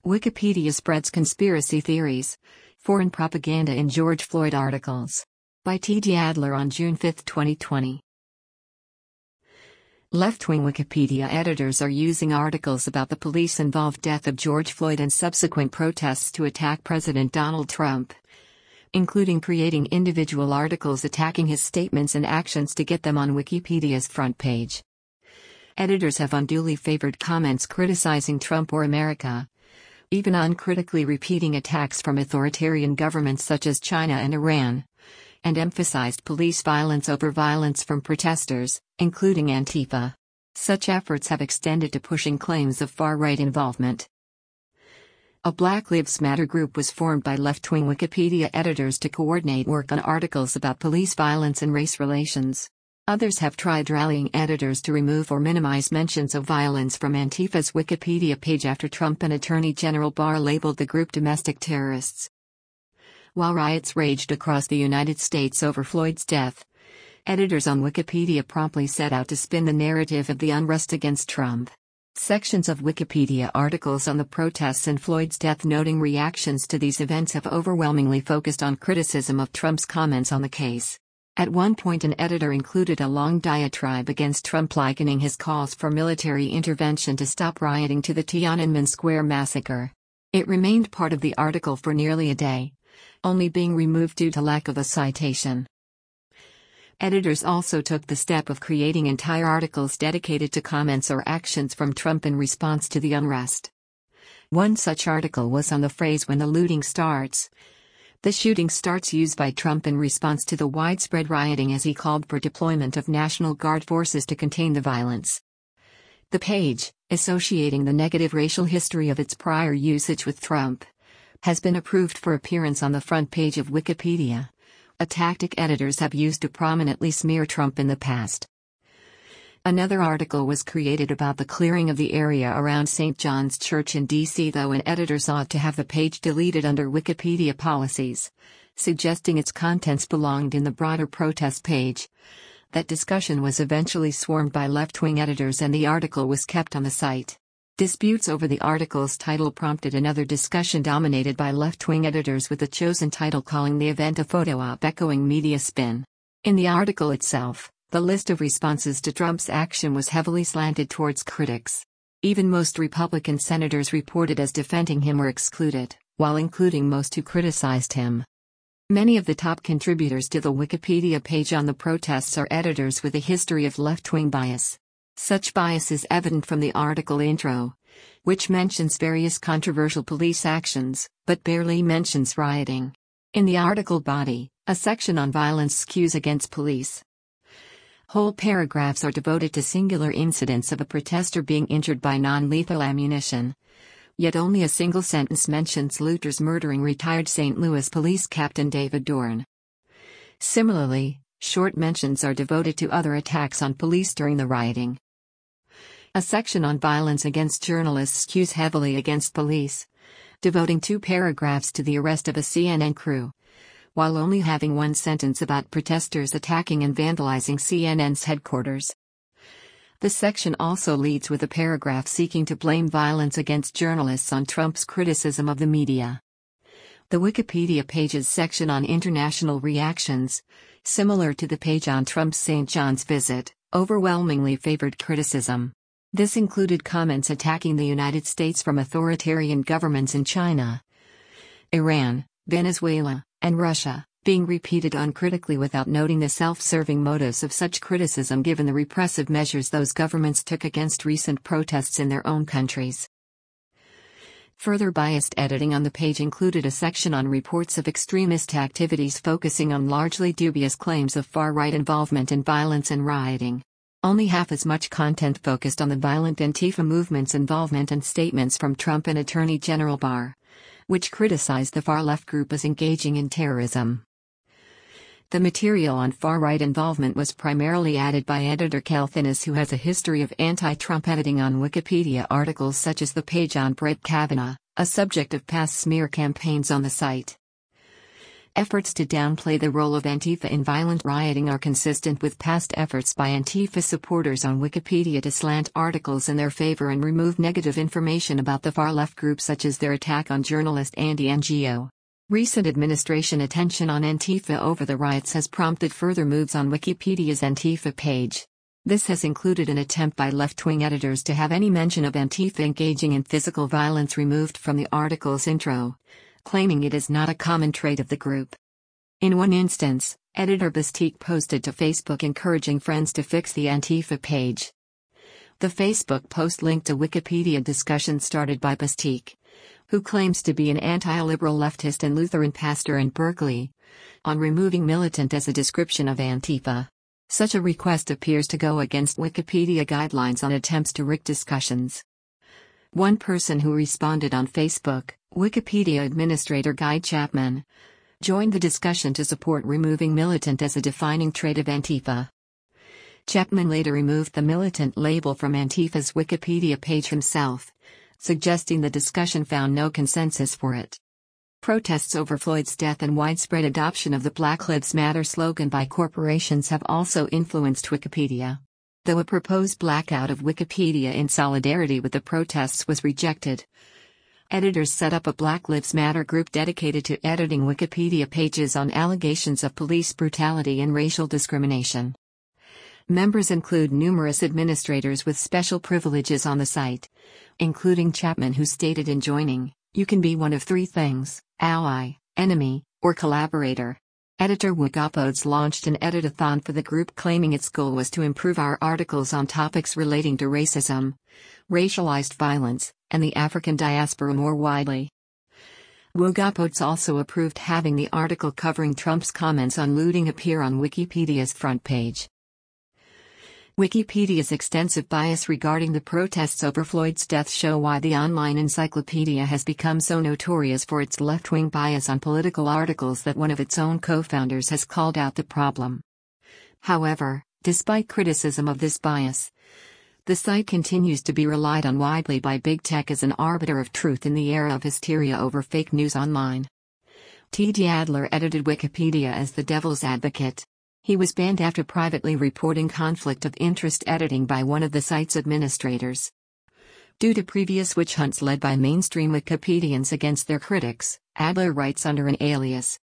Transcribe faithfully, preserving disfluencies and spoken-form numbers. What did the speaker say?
Wikipedia spreads conspiracy theories. Foreign propaganda in George Floyd articles. By T J Adler on June fifth, twenty twenty. Left-wing Wikipedia editors are using articles about the police-involved death of George Floyd and subsequent protests to attack President Donald Trump, including creating individual articles attacking his statements and actions to get them on Wikipedia's front page. Editors have unduly favored comments criticizing Trump or America, even uncritically repeating attacks from authoritarian governments such as China and Iran, and emphasized police violence over violence from protesters, including Antifa. Such efforts have extended to pushing claims of far-right involvement. A Black Lives Matter group was formed by left-wing Wikipedia editors to coordinate work on articles about police violence and race relations. Others have tried rallying editors to remove or minimize mentions of violence from Antifa's Wikipedia page after Trump and Attorney General Barr labeled the group domestic terrorists. While riots raged across the United States over Floyd's death, editors on Wikipedia promptly set out to spin the narrative of the unrest against Trump. Sections of Wikipedia articles on the protests and Floyd's death noting reactions to these events have overwhelmingly focused on criticism of Trump's comments on the case. At one point, an editor included a long diatribe against Trump, likening his calls for military intervention to stop rioting to the Tiananmen Square massacre. It remained part of the article for nearly a day, only being removed due to lack of a citation. Editors also took the step of creating entire articles dedicated to comments or actions from Trump in response to the unrest. One such article was on the phrase "when the looting starts." The shooting starts used by Trump in response to the widespread rioting as he called for deployment of National Guard forces to contain the violence. The page, associating the negative racial history of its prior usage with Trump, has been approved for appearance on the front page of Wikipedia, a tactic editors have used to prominently smear Trump in the past. Another article was created about the clearing of the area around Saint John's Church in D C, though an editor sought to have the page deleted under Wikipedia policies, suggesting its contents belonged in the broader protest page. That discussion was eventually swarmed by left-wing editors and the article was kept on the site. Disputes over the article's title prompted another discussion dominated by left-wing editors, with the chosen title calling the event a photo op echoing media spin. In the article itself, the list of responses to Trump's action was heavily slanted towards critics. Even most Republican senators reported as defending him were excluded, while including most who criticized him. Many of the top contributors to the Wikipedia page on the protests are editors with a history of left-wing bias. Such bias is evident from the article intro, which mentions various controversial police actions, but barely mentions rioting. In the article body, a section on violence skews against police. Whole paragraphs are devoted to singular incidents of a protester being injured by non-lethal ammunition. Yet only a single sentence mentions looters murdering retired Saint Louis Police Captain David Dorn. Similarly, short mentions are devoted to other attacks on police during the rioting. A section on violence against journalists skews heavily against police, devoting two paragraphs to the arrest of a C N N crew, while only having one sentence about protesters attacking and vandalizing C N N's headquarters. The section also leads with a paragraph seeking to blame violence against journalists on Trump's criticism of the media. The Wikipedia page's section on international reactions, similar to the page on Trump's Saint John's visit, overwhelmingly favored criticism. This included comments attacking the United States from authoritarian governments in China, Iran, Venezuela, and Russia, being repeated uncritically without noting the self-serving motives of such criticism given the repressive measures those governments took against recent protests in their own countries. Further biased editing on the page included a section on reports of extremist activities focusing on largely dubious claims of far-right involvement in violence and rioting. Only half as much content focused on the violent Antifa movement's involvement and statements from Trump and Attorney General Barr, which criticized the far-left group as engaging in terrorism. The material on far-right involvement was primarily added by editor Cal Thinis, who has a history of anti-Trump editing on Wikipedia articles such as the page on Brett Kavanaugh, a subject of past smear campaigns on the site. Efforts to downplay the role of Antifa in violent rioting are consistent with past efforts by Antifa supporters on Wikipedia to slant articles in their favor and remove negative information about the far-left group, such as their attack on journalist Andy Ngo. Recent administration attention on Antifa over the riots has prompted further moves on Wikipedia's Antifa page. This has included an attempt by left-wing editors to have any mention of Antifa engaging in physical violence removed from the article's intro, claiming it is not a common trait of the group. In one instance, editor Bastique posted to Facebook encouraging friends to fix the Antifa page. The Facebook post linked a Wikipedia discussion started by Bastique, who claims to be an anti-liberal leftist and Lutheran pastor in Berkeley, on removing militant as a description of Antifa. Such a request appears to go against Wikipedia guidelines on attempts to rig discussions. One person who responded on Facebook, Wikipedia administrator Guy Chapman, joined the discussion to support removing militant as a defining trait of Antifa. Chapman later removed the militant label from Antifa's Wikipedia page himself, suggesting the discussion found no consensus for it. Protests over Floyd's death and widespread adoption of the Black Lives Matter slogan by corporations have also influenced Wikipedia. Though a proposed blackout of Wikipedia in solidarity with the protests was rejected, editors set up a Black Lives Matter group dedicated to editing Wikipedia pages on allegations of police brutality and racial discrimination. Members include numerous administrators with special privileges on the site, including Chapman, who stated in joining, "You can be one of three things: ally, enemy, or collaborator." Editor Wikipods launched an edit-a-thon for the group, claiming its goal was to improve our articles on topics relating to racism, racialized violence, and the African diaspora more widely. Wikipods also approved having the article covering Trump's comments on looting appear on Wikipedia's front page. Wikipedia's extensive bias regarding the protests over Floyd's death show why the online encyclopedia has become so notorious for its left-wing bias on political articles that one of its own co-founders has called out the problem. However, despite criticism of this bias, the site continues to be relied on widely by big tech as an arbiter of truth in the era of hysteria over fake news online. T D Adler edited Wikipedia as the devil's advocate. He was banned after privately reporting conflict of interest editing by one of the site's administrators. Due to previous witch hunts led by mainstream Wikipedians against their critics, Adler writes under an alias,